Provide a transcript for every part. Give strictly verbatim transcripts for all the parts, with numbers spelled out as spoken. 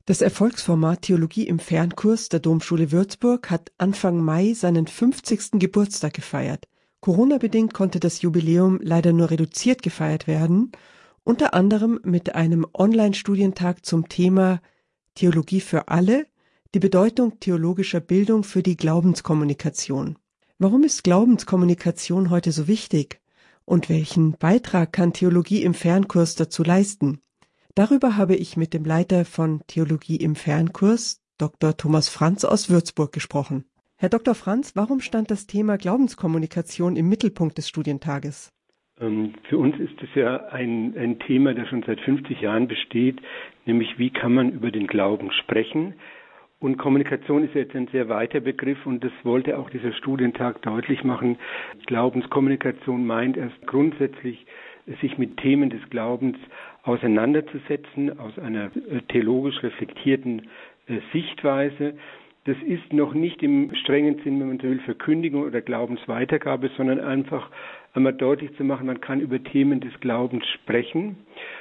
Das Erfolgsformat Theologie im Fernkurs der Domschule Würzburg hat Anfang Mai seinen fünfzigsten Geburtstag gefeiert. Corona-bedingt konnte das Jubiläum leider nur reduziert gefeiert werden, unter anderem mit einem Online-Studientag zum Thema Theologie für alle, die Bedeutung theologischer Bildung für die Glaubenskommunikation. Warum ist Glaubenskommunikation heute so wichtig? Und welchen Beitrag kann Theologie im Fernkurs dazu leisten? Darüber habe ich mit dem Leiter von Theologie im Fernkurs, Doktor Thomas Franz aus Würzburg, gesprochen. Herr Doktor Franz, warum stand das Thema Glaubenskommunikation im Mittelpunkt des Studientages? Ähm, für uns ist es ja ein, ein Thema, das schon seit fünfzig Jahren besteht, nämlich wie kann man über den Glauben sprechen. Und Kommunikation ist jetzt ein sehr weiter Begriff und das wollte auch dieser Studientag deutlich machen. Glaubenskommunikation meint erst grundsätzlich, sich mit Themen des Glaubens auseinanderzusetzen, aus einer theologisch reflektierten äh, Sichtweise. Das ist noch nicht im strengen Sinn, wenn man so will, Verkündigung oder Glaubensweitergabe, sondern einfach einmal deutlich zu machen, man kann über Themen des Glaubens sprechen.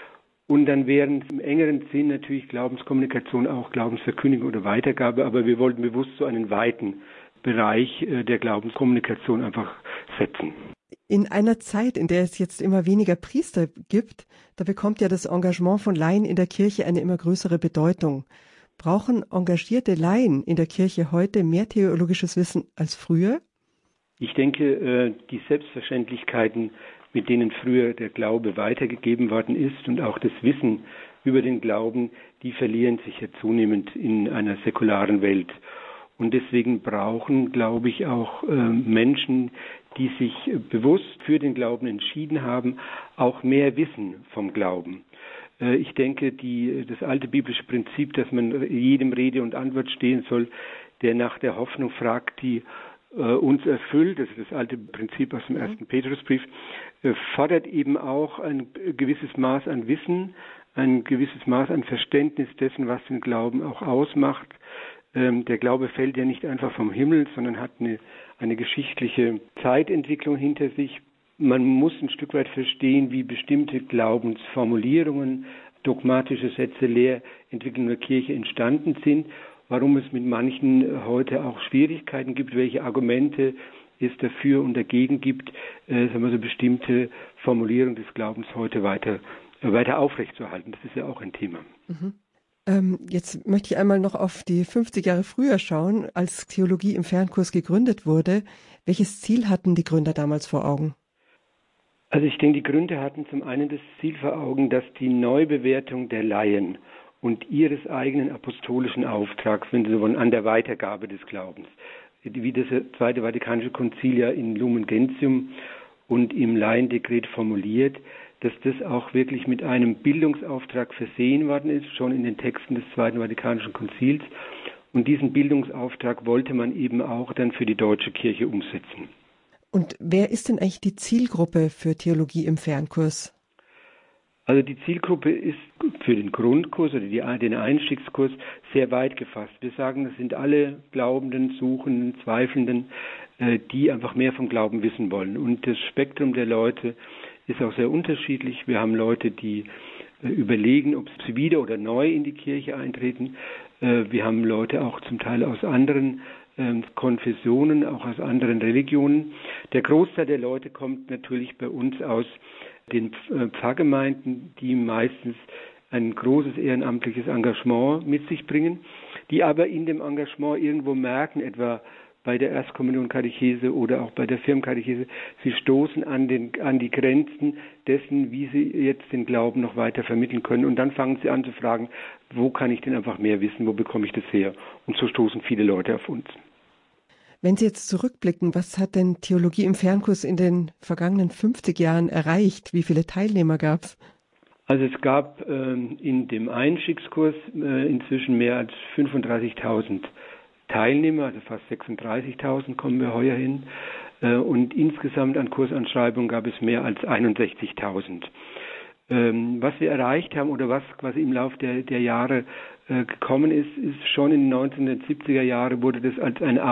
Und dann wären im engeren Sinn natürlich Glaubenskommunikation auch Glaubensverkündigung oder Weitergabe, aber wir wollten bewusst so einen weiten Bereich äh, der Glaubenskommunikation einfach setzen. In einer Zeit, in der es jetzt immer weniger Priester gibt, da bekommt ja das Engagement von Laien in der Kirche eine immer größere Bedeutung. Brauchen engagierte Laien in der Kirche heute mehr theologisches Wissen als früher? Ich denke, die Selbstverständlichkeiten, mit denen früher der Glaube weitergegeben worden ist und auch das Wissen über den Glauben, die verlieren sich ja zunehmend in einer säkularen Welt. Und deswegen brauchen, glaube ich, auch äh, Menschen, die sich bewusst für den Glauben entschieden haben, auch mehr Wissen vom Glauben. Äh, ich denke, die, das alte biblische Prinzip, dass man jedem Rede und Antwort stehen soll, der nach der Hoffnung fragt, die äh, uns erfüllt, das ist das alte Prinzip aus dem ersten Petrusbrief, äh, fordert eben auch ein gewisses Maß an Wissen, ein gewisses Maß an Verständnis dessen, was den Glauben auch ausmacht. Der Glaube fällt ja nicht einfach vom Himmel, sondern hat eine, eine geschichtliche Zeitentwicklung hinter sich. Man muss ein Stück weit verstehen, wie bestimmte Glaubensformulierungen, dogmatische Sätze, Lehrentwicklungen der Kirche entstanden sind, warum es mit manchen heute auch Schwierigkeiten gibt, welche Argumente es dafür und dagegen gibt, äh, sagen wir so bestimmte Formulierungen des Glaubens heute weiter, äh, weiter aufrechtzuerhalten. Das ist ja auch ein Thema. Mhm. Ähm, jetzt möchte ich einmal noch auf die fünfzig Jahre früher schauen, als Theologie im Fernkurs gegründet wurde. Welches Ziel hatten die Gründer damals vor Augen? Also ich denke, die Gründer hatten zum einen das Ziel vor Augen, dass die Neubewertung der Laien und ihres eigenen apostolischen Auftrags, wenn Sie so wollen, an der Weitergabe des Glaubens, wie das Zweite Vatikanische Konzil ja in Lumen Gentium und im Laiendekret formuliert, dass das auch wirklich mit einem Bildungsauftrag versehen worden ist, schon in den Texten des Zweiten Vatikanischen Konzils. Und diesen Bildungsauftrag wollte man eben auch dann für die deutsche Kirche umsetzen. Und wer ist denn eigentlich die Zielgruppe für Theologie im Fernkurs? Also die Zielgruppe ist für den Grundkurs oder die, den Einstiegskurs sehr weit gefasst. Wir sagen, das sind alle Glaubenden, Suchenden, Zweifelnden, die einfach mehr vom Glauben wissen wollen. Und das Spektrum der Leute ist auch sehr unterschiedlich. Wir haben Leute, die äh, überlegen, ob sie wieder oder neu in die Kirche eintreten. Äh, wir haben Leute auch zum Teil aus anderen äh, Konfessionen, auch aus anderen Religionen. Der Großteil der Leute kommt natürlich bei uns aus den äh, Pfarrgemeinden, die meistens ein großes ehrenamtliches Engagement mit sich bringen, die aber in dem Engagement irgendwo merken, etwa bei der Erstkommunion-Katechese oder auch bei der Firmenkatechese, sie stoßen an, den, an die Grenzen dessen, wie sie jetzt den Glauben noch weiter vermitteln können. Und dann fangen sie an zu fragen, wo kann ich denn einfach mehr wissen, wo bekomme ich das her? Und so stoßen viele Leute auf uns. Wenn Sie jetzt zurückblicken, was hat denn Theologie im Fernkurs in den vergangenen fünfzig Jahren erreicht? Wie viele Teilnehmer gab es? Also es gab äh, in dem Einstiegskurs äh, inzwischen mehr als fünfunddreißigtausend Teilnehmer, also fast sechsunddreißigtausend kommen wir heuer hin. Und insgesamt an Kursanschreibungen gab es mehr als einundsechzigtausend. Was wir erreicht haben oder was quasi im Laufe der, der Jahre gekommen ist, ist schon in den neunzehnhundertsiebziger Jahren wurde das als ein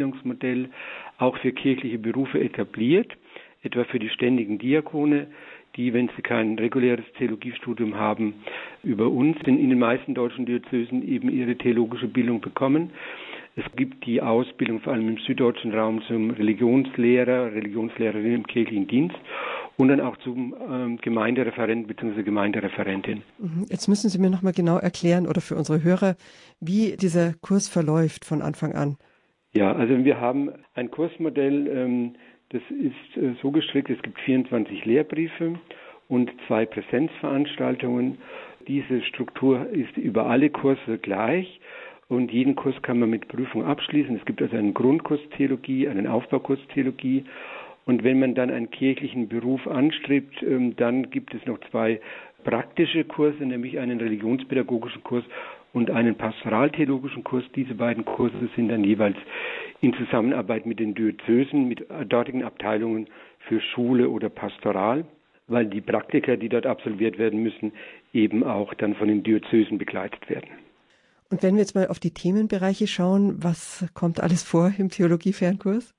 Ausbildungsmodell auch für kirchliche Berufe etabliert, etwa für die ständigen Diakone, die, wenn sie kein reguläres Theologiestudium haben, über uns in den meisten deutschen Diözesen eben ihre theologische Bildung bekommen. Es gibt die Ausbildung vor allem im süddeutschen Raum zum Religionslehrer, Religionslehrerin im kirchlichen Dienst und dann auch zum ähm, Gemeindereferent bzw. Gemeindereferentin. Jetzt müssen Sie mir nochmal genau erklären oder für unsere Hörer, wie dieser Kurs verläuft von Anfang an. Ja, also wir haben ein Kursmodell, ähm, das ist äh, so gestrickt, es gibt vierundzwanzig Lehrbriefe und zwei Präsenzveranstaltungen. Diese Struktur ist über alle Kurse gleich. Und jeden Kurs kann man mit Prüfung abschließen. Es gibt also einen Grundkurs Theologie, einen Aufbaukurs Theologie. Und wenn man dann einen kirchlichen Beruf anstrebt, dann gibt es noch zwei praktische Kurse, nämlich einen religionspädagogischen Kurs und einen pastoraltheologischen Kurs. Diese beiden Kurse sind dann jeweils in Zusammenarbeit mit den Diözesen, mit dortigen Abteilungen für Schule oder Pastoral, weil die Praktika, die dort absolviert werden müssen, eben auch dann von den Diözesen begleitet werden. Und wenn wir jetzt mal auf die Themenbereiche schauen, was kommt alles vor im Theologie-Fernkurs?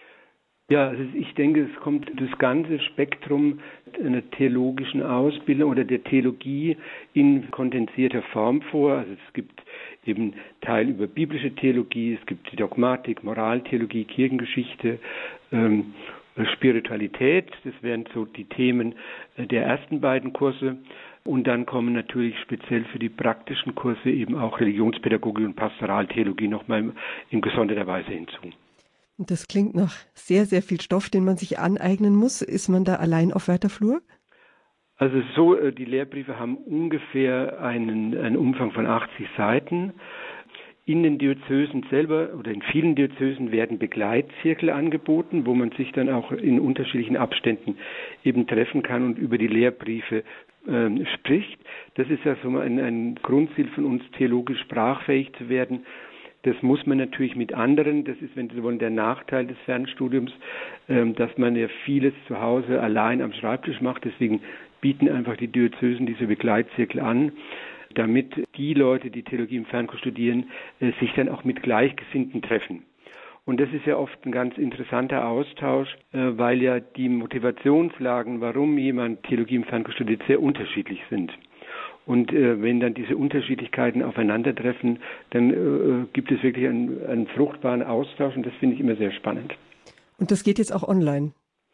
Ja, also ich denke, es kommt das ganze Spektrum einer theologischen Ausbildung oder der Theologie in kondensierter Form vor. Also es gibt eben Teil über biblische Theologie, es gibt die Dogmatik, Moraltheologie, Kirchengeschichte, ähm, Spiritualität. Das wären so die Themen der ersten beiden Kurse. Und dann kommen natürlich speziell für die praktischen Kurse eben auch Religionspädagogik und Pastoraltheologie nochmal in gesonderter Weise hinzu. Und das klingt nach sehr, sehr viel Stoff, den man sich aneignen muss. Ist man da allein auf weiter Flur? Also so, die Lehrbriefe haben ungefähr einen, einen Umfang von achtzig Seiten. In den Diözesen selber oder in vielen Diözesen werden Begleitzirkel angeboten, wo man sich dann auch in unterschiedlichen Abständen eben treffen kann und über die Lehrbriefe äh, spricht. Das ist ja so ein, ein Grundziel von uns, theologisch sprachfähig zu werden. Das muss man natürlich mit anderen, das ist, wenn Sie wollen, der Nachteil des Fernstudiums, äh, dass man ja vieles zu Hause allein am Schreibtisch macht. Deswegen bieten einfach die Diözesen diese Begleitzirkel an, damit die Leute, die Theologie im Fernkurs studieren, äh, sich dann auch mit Gleichgesinnten treffen. Und das ist ja oft ein ganz interessanter Austausch, äh, weil ja die Motivationslagen, warum jemand Theologie im Fernkurs studiert, sehr unterschiedlich sind. Und äh, wenn dann diese Unterschiedlichkeiten aufeinandertreffen, dann äh, gibt es wirklich einen, einen fruchtbaren Austausch und das finde ich immer sehr spannend. Und das geht jetzt auch online?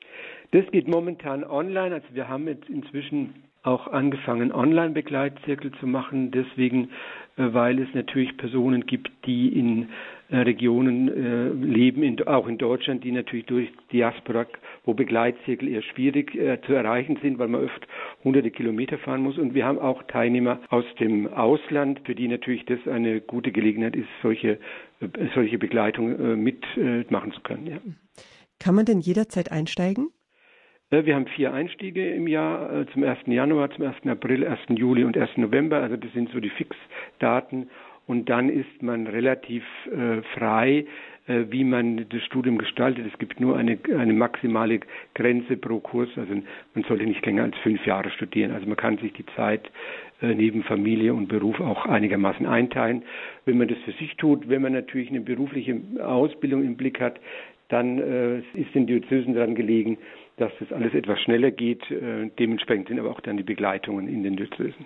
Das geht momentan online. Also wir haben jetzt inzwischen auch angefangen, Online-Begleitzirkel zu machen, deswegen, äh, weil es natürlich Personen gibt, die in äh, Regionen äh, leben, in, auch in Deutschland, die natürlich durch Diaspora, wo Begleitzirkel eher schwierig äh, zu erreichen sind, weil man oft hunderte Kilometer fahren muss. Und wir haben auch Teilnehmer aus dem Ausland, für die natürlich das eine gute Gelegenheit ist, solche, äh, solche Begleitung äh, mitmachen äh, zu können. Ja. Kann man denn jederzeit einsteigen? Wir haben vier Einstiege im Jahr, zum ersten Januar, zum ersten April, ersten Juli und ersten November. Also das sind so die Fixdaten. Und dann ist man relativ äh, frei, äh, wie man das Studium gestaltet. Es gibt nur eine, eine maximale Grenze pro Kurs. Also man sollte nicht länger als fünf Jahre studieren. Also man kann sich die Zeit äh, neben Familie und Beruf auch einigermaßen einteilen. Wenn man das für sich tut, wenn man natürlich eine berufliche Ausbildung im Blick hat, dann äh, ist den Diözesen daran gelegen, dass das alles etwas schneller geht. Äh, dementsprechend sind aber auch dann die Begleitungen in den Diözesen.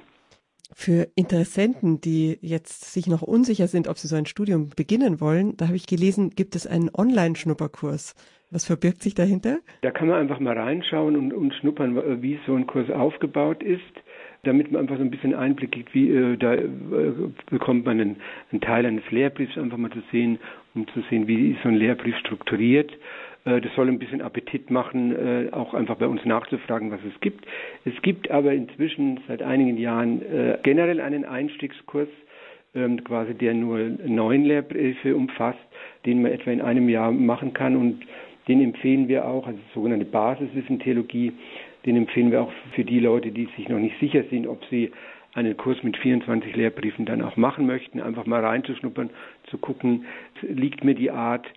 Für Interessenten, die jetzt sich noch unsicher sind, ob sie so ein Studium beginnen wollen, da habe ich gelesen, gibt es einen Online-Schnupperkurs. Was verbirgt sich dahinter? Da kann man einfach mal reinschauen und, und schnuppern, wie so ein Kurs aufgebaut ist, damit man einfach so ein bisschen Einblick kriegt, wie äh, da äh, bekommt man einen, einen Teil eines Lehrbriefs einfach mal zu sehen, um zu sehen, wie ist so ein Lehrbrief strukturiert. Äh, das soll ein bisschen Appetit machen, äh, auch einfach bei uns nachzufragen, was es gibt. Es gibt aber inzwischen seit einigen Jahren äh, generell einen Einstiegskurs, ähm, quasi der nur neun Lehrbriefe umfasst, den man etwa in einem Jahr machen kann, und den empfehlen wir auch, also sogenannte Basiswissentheologie, den empfehlen wir auch für die Leute, die sich noch nicht sicher sind, ob sie einen Kurs mit vierundzwanzig Lehrbriefen dann auch machen möchten, einfach mal reinzuschnuppern, zu gucken, liegt mir die Art,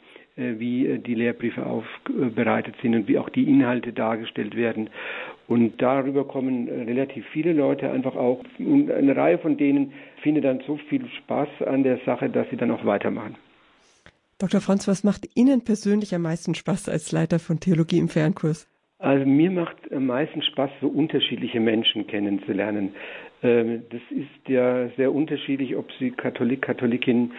wie die Lehrbriefe aufbereitet sind und wie auch die Inhalte dargestellt werden. Und darüber kommen relativ viele Leute einfach auch, und eine Reihe von denen findet dann so viel Spaß an der Sache, dass sie dann auch weitermachen. Doktor Franz, was macht Ihnen persönlich am meisten Spaß als Leiter von Theologie im Fernkurs? Also mir macht am meisten Spaß, so unterschiedliche Menschen kennenzulernen. Ähm, das ist ja sehr unterschiedlich, ob sie Katholik, Katholikin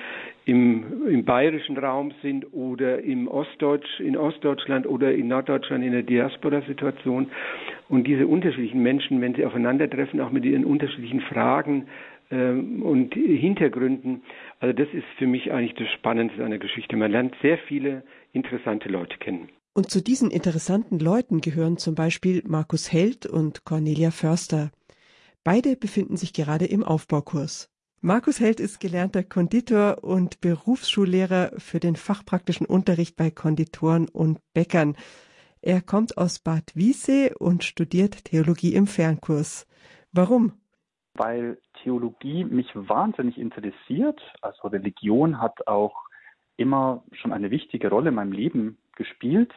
im, im bayerischen Raum sind oder im Ostdeutsch, in Ostdeutschland oder in Norddeutschland in der Diaspora-Situation. Und diese unterschiedlichen Menschen, wenn sie aufeinandertreffen, auch mit ihren unterschiedlichen Fragen ähm, und Hintergründen, also das ist für mich eigentlich das Spannendste an der Geschichte. Man lernt sehr viele interessante Leute kennen. Und zu diesen interessanten Leuten gehören zum Beispiel Markus Held und Cornelia Förster. Beide befinden sich gerade im Aufbaukurs. Markus Held ist gelernter Konditor und Berufsschullehrer für den fachpraktischen Unterricht bei Konditoren und Bäckern. Er kommt aus Bad Wiessee und studiert Theologie im Fernkurs. Warum? Weil Theologie mich wahnsinnig interessiert. Also Religion hat auch immer schon eine wichtige Rolle in meinem Leben gespielt.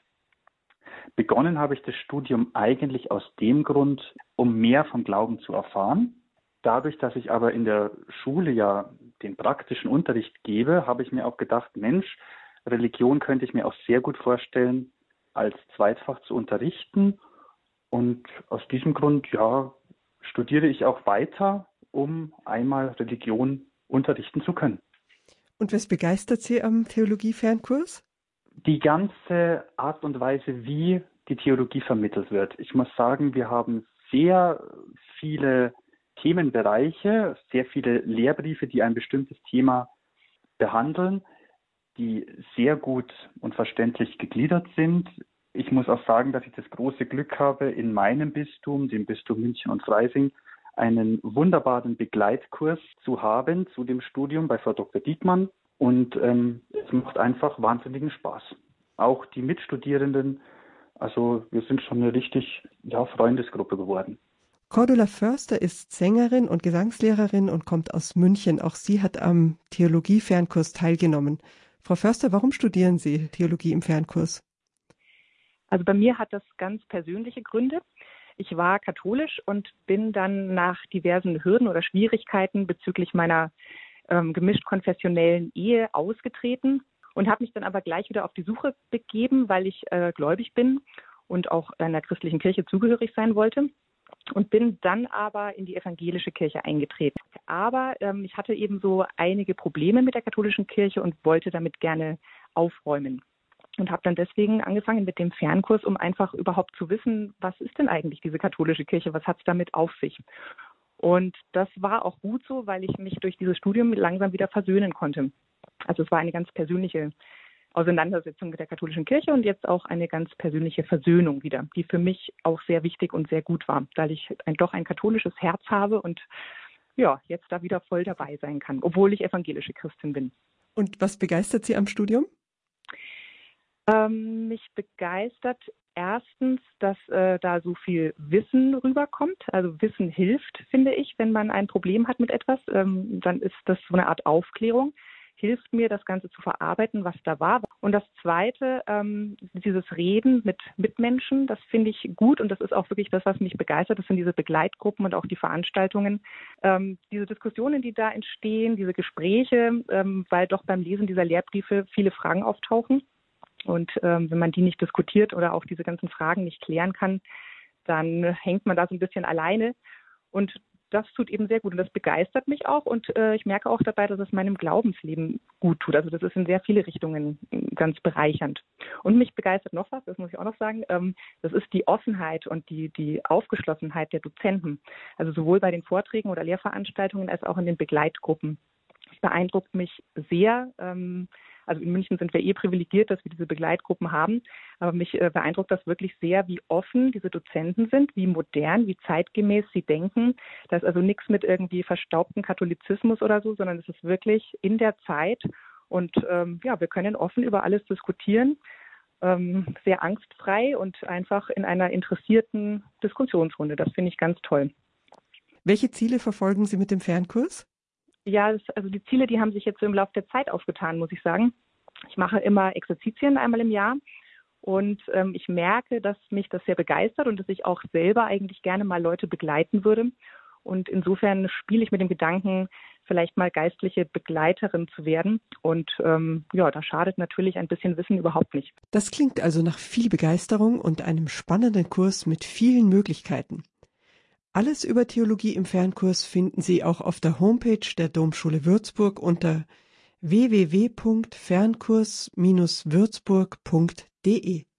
Begonnen habe ich das Studium eigentlich aus dem Grund, um mehr vom Glauben zu erfahren. Dadurch, dass ich aber in der Schule ja den praktischen Unterricht gebe, habe ich mir auch gedacht, Mensch, Religion könnte ich mir auch sehr gut vorstellen, als Zweitfach zu unterrichten. Und aus diesem Grund, ja, studiere ich auch weiter, um einmal Religion unterrichten zu können. Und was begeistert Sie am Theologie-Fernkurs? Die ganze Art und Weise, wie die Theologie vermittelt wird. Ich muss sagen, wir haben sehr viele Themenbereiche, sehr viele Lehrbriefe, die ein bestimmtes Thema behandeln, die sehr gut und verständlich gegliedert sind. Ich muss auch sagen, dass ich das große Glück habe, in meinem Bistum, dem Bistum München und Freising, einen wunderbaren Begleitkurs zu haben zu dem Studium bei Frau Doktor Diekmann. Und ähm, es macht einfach wahnsinnigen Spaß. Auch die Mitstudierenden, also wir sind schon eine richtig ja, Freundesgruppe geworden. Cordula Förster ist Sängerin und Gesangslehrerin und kommt aus München. Auch sie hat am Theologie-Fernkurs teilgenommen. Frau Förster, warum studieren Sie Theologie im Fernkurs? Also bei mir hat das ganz persönliche Gründe. Ich war katholisch und bin dann nach diversen Hürden oder Schwierigkeiten bezüglich meiner ähm, gemischt-konfessionellen Ehe ausgetreten und habe mich dann aber gleich wieder auf die Suche begeben, weil ich äh, gläubig bin und auch einer christlichen Kirche zugehörig sein wollte. Und bin dann aber in die evangelische Kirche eingetreten. Aber ähm, ich hatte eben so einige Probleme mit der katholischen Kirche und wollte damit gerne aufräumen. Und habe dann deswegen angefangen mit dem Fernkurs, um einfach überhaupt zu wissen, was ist denn eigentlich diese katholische Kirche, was hat es damit auf sich. Und das war auch gut so, weil ich mich durch dieses Studium langsam wieder versöhnen konnte. Also es war eine ganz persönliche Auseinandersetzung mit der katholischen Kirche und jetzt auch eine ganz persönliche Versöhnung wieder, die für mich auch sehr wichtig und sehr gut war, weil ich ein, doch ein katholisches Herz habe und ja, jetzt da wieder voll dabei sein kann, obwohl ich evangelische Christin bin. Und was begeistert Sie am Studium? Ähm, mich begeistert erstens, dass äh, da so viel Wissen rüberkommt. Also Wissen hilft, finde ich, wenn man ein Problem hat mit etwas. Ähm, dann ist das so eine Art Aufklärung. Hilft mir, das Ganze zu verarbeiten, was da war. Und das Zweite, ähm, dieses Reden mit Mitmenschen, das finde ich gut und das ist auch wirklich das, was mich begeistert. Das sind diese Begleitgruppen und auch die Veranstaltungen. Ähm, diese Diskussionen, die da entstehen, diese Gespräche, ähm, weil doch beim Lesen dieser Lehrbriefe viele Fragen auftauchen. Und ähm, wenn man die nicht diskutiert oder auch diese ganzen Fragen nicht klären kann, dann hängt man da so ein bisschen alleine. Und das tut eben sehr gut und das begeistert mich auch und äh, ich merke auch dabei, dass es meinem Glaubensleben gut tut. Also das ist in sehr viele Richtungen ganz bereichernd. Und mich begeistert noch was, das muss ich auch noch sagen, ähm, das ist die Offenheit und die, die Aufgeschlossenheit der Dozenten. Also sowohl bei den Vorträgen oder Lehrveranstaltungen als auch in den Begleitgruppen. Das beeindruckt mich sehr. Ähm, Also in München sind wir eh privilegiert, dass wir diese Begleitgruppen haben. Aber mich äh, beeindruckt das wirklich sehr, wie offen diese Dozenten sind, wie modern, wie zeitgemäß sie denken. Da ist also nichts mit irgendwie verstaubten Katholizismus oder so, sondern es ist wirklich in der Zeit. Und ähm, ja, wir können offen über alles diskutieren, ähm, sehr angstfrei und einfach in einer interessierten Diskussionsrunde. Das finde ich ganz toll. Welche Ziele verfolgen Sie mit dem Fernkurs? Ja, das, also die Ziele, die haben sich jetzt so im Laufe der Zeit aufgetan, muss ich sagen. Ich mache immer Exerzitien einmal im Jahr und ähm, ich merke, dass mich das sehr begeistert und dass ich auch selber eigentlich gerne mal Leute begleiten würde. Und insofern spiele ich mit dem Gedanken, vielleicht mal geistliche Begleiterin zu werden. Und ähm, ja, da schadet natürlich ein bisschen Wissen überhaupt nicht. Das klingt also nach viel Begeisterung und einem spannenden Kurs mit vielen Möglichkeiten. Alles über Theologie im Fernkurs finden Sie auch auf der Homepage der Domschule Würzburg unter w w w punkt fernkurs Bindestrich würzburg punkt d e.